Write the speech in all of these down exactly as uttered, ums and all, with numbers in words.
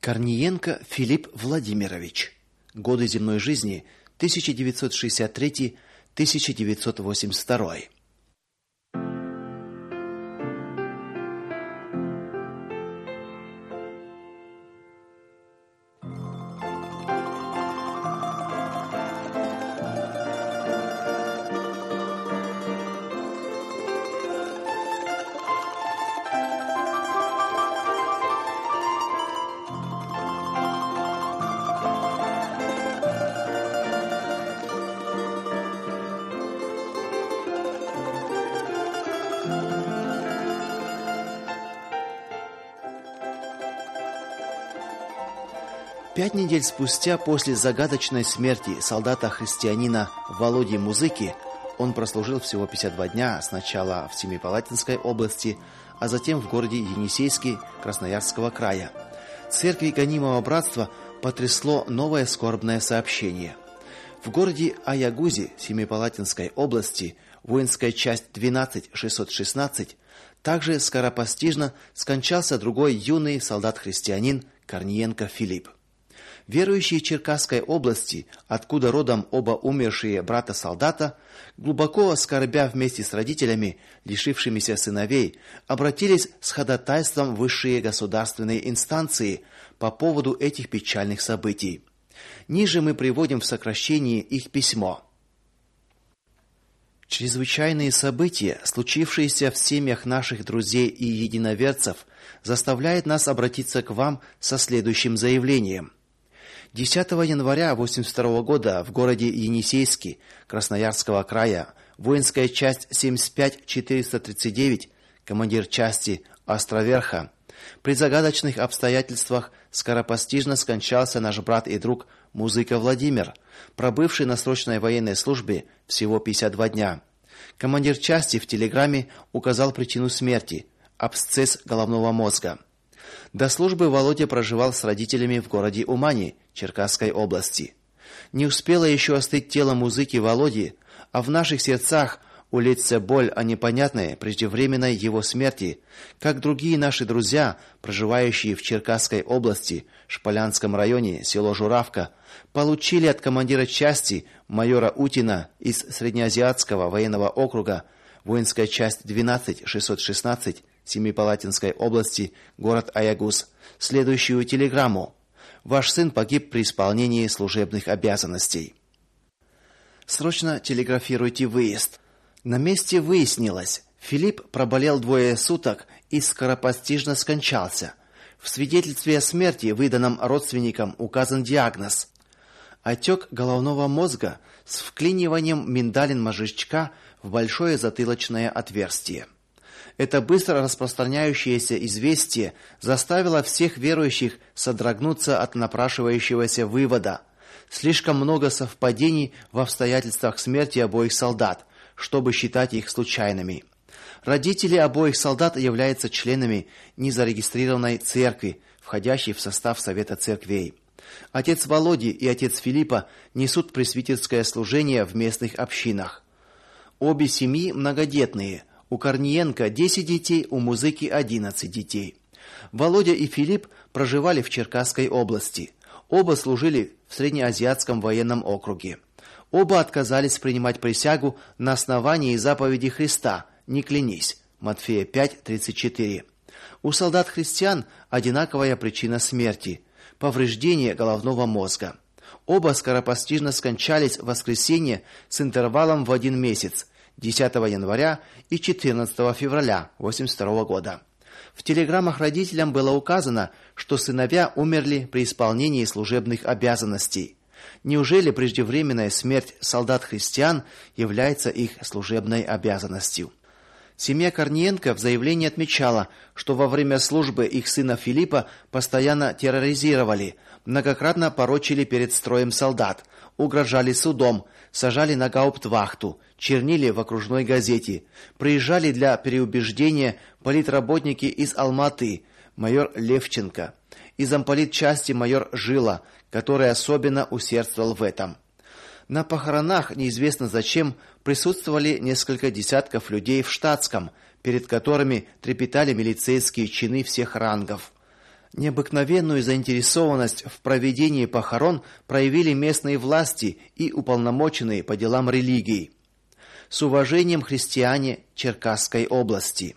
Корниенко Филипп Владимирович. Годы земной жизни тысяча девятьсот шестьдесят третий — тысяча девятьсот восемьдесят второй. Пять недель спустя после загадочной смерти солдата-христианина Володи Музыки он прослужил всего пятьдесят два дня, сначала в Семипалатинской области, а затем в городе Енисейске Красноярского края. Церкви гонимого братства потрясло новое скорбное сообщение. В городе Аягузе Семипалатинской области воинская часть двенадцать шестьсот шестнадцать также скоропостижно скончался другой юный солдат-христианин Корниенко Филипп. Верующие Черкасской области, откуда родом оба умершие брата-солдата, глубоко скорбя вместе с родителями, лишившимися сыновей, обратились с ходатайством в высшие государственные инстанции по поводу этих печальных событий. Ниже мы приводим в сокращении их письмо. Чрезвычайные события, случившиеся в семьях наших друзей и единоверцев, заставляют нас обратиться к вам со следующим заявлением. десятого января восемьдесят второго года в городе Енисейске Красноярского края воинская часть семьдесят пять четыреста тридцать девять, командир части Островерха, при загадочных обстоятельствах скоропостижно скончался наш брат и друг Музыка Владимир, пробывший на срочной военной службе всего пятьдесят два дня. Командир части в телеграмме указал причину смерти – абсцесс головного мозга. До службы Володя проживал с родителями в городе Умани Черкасской области. Не успело еще остыть тело Музыки Володи, а в наших сердцах улечься боль о непонятной преждевременной его смерти, как другие наши друзья, проживающие в Черкасской области, Шполянском районе, село Журавка, получили от командира части майора Утина из Среднеазиатского военного округа, воинская часть двенадцать шестьсот шестнадцать Семипалатинской области, город Аягуз, следующую телеграмму: ваш сын погиб при исполнении служебных обязанностей. Срочно телеграфируйте выезд. На месте выяснилось, Филипп проболел двое суток и скоропостижно скончался. В свидетельстве о смерти, выданном родственникам, указан диагноз: отек головного мозга с вклиниванием миндалин мозжечка в большое затылочное отверстие. Это быстро распространяющееся известие заставило всех верующих содрогнуться от напрашивающегося вывода: слишком много совпадений в обстоятельствах смерти обоих солдат, чтобы считать их случайными. Родители обоих солдат являются членами незарегистрированной церкви, входящей в состав Совета церквей. Отец Володи и отец Филиппа несут пресвитерское служение в местных общинах. Обе семьи многодетные. У Корниенко десять детей, у Музыки одиннадцать детей. Володя и Филипп проживали в Черкасской области. Оба служили в Среднеазиатском военном округе. Оба отказались принимать присягу на основании заповеди Христа: не клянись. Матфея пять тридцать четыре. У солдат-христиан одинаковая причина смерти – повреждение головного мозга. Оба скоропостижно скончались в воскресенье с интервалом в один месяц – десятого января и четырнадцатого февраля восемьдесят второго года. В телеграммах родителям было указано, что сыновья умерли при исполнении служебных обязанностей. Неужели преждевременная смерть солдат-христиан является их служебной обязанностью? Семья Корниенко в заявлении отмечала, что во время службы их сына Филиппа постоянно терроризировали, многократно порочили перед строем солдат, угрожали судом, сажали на гауптвахту, чернили в окружной газете, приезжали для переубеждения политработники из Алматы, майор Левченко, и замполит части майор Жила, который особенно усердствовал в этом. На похоронах, неизвестно зачем, присутствовали несколько десятков людей в штатском, перед которыми трепетали милицейские чины всех рангов. Необыкновенную заинтересованность в проведении похорон проявили местные власти и уполномоченные по делам религии. С уважением, христиане Черкасской области.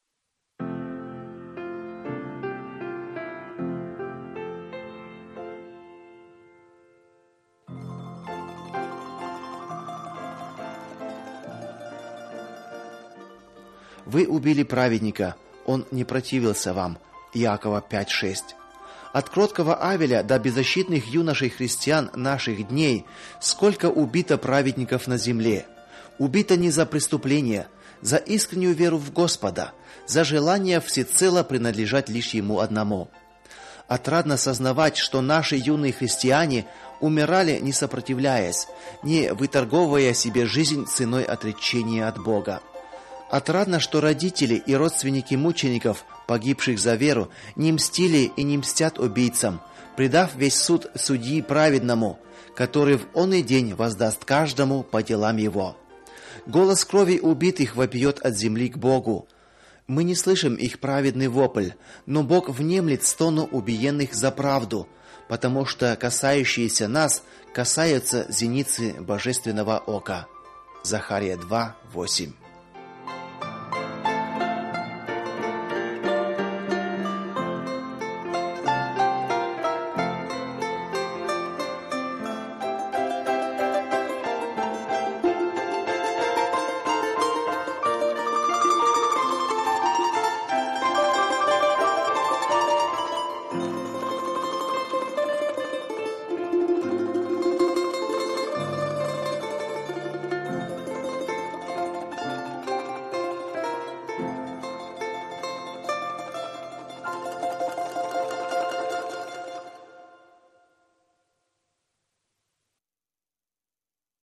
Вы убили праведника, он не противился вам. Иакова пять шесть. От кроткого Авеля до беззащитных юношей-христиан наших дней сколько убито праведников на земле. Убито не за преступление, за искреннюю веру в Господа, за желание всецело принадлежать лишь Ему одному. Отрадно сознавать, что наши юные христиане умирали, не сопротивляясь, не выторговывая себе жизнь ценой отречения от Бога. Отрадно, что родители и родственники мучеников, погибших за веру, не мстили и не мстят убийцам, предав весь суд судьи праведному, который в оный день воздаст каждому по делам его. Голос крови убитых вопиет от земли к Богу. Мы не слышим их праведный вопль, но Бог внемлет стону убиенных за правду, потому что касающиеся нас касаются зеницы божественного ока. Захария два восемь.